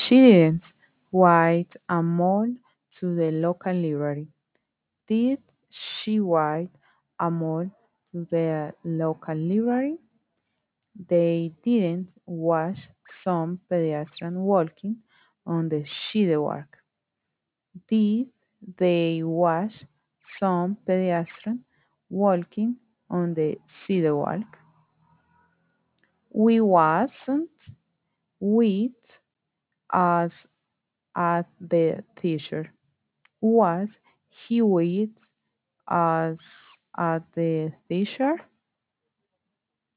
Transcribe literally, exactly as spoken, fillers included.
She didn't write a mail to the local library. Did she write a mail to the local library? They didn't watch some pedestrian walking on the sidewalk. Did they watch some pedestrian walking on the sidewalk? We wasn't with us at the teacher. Was he with us at the teacher?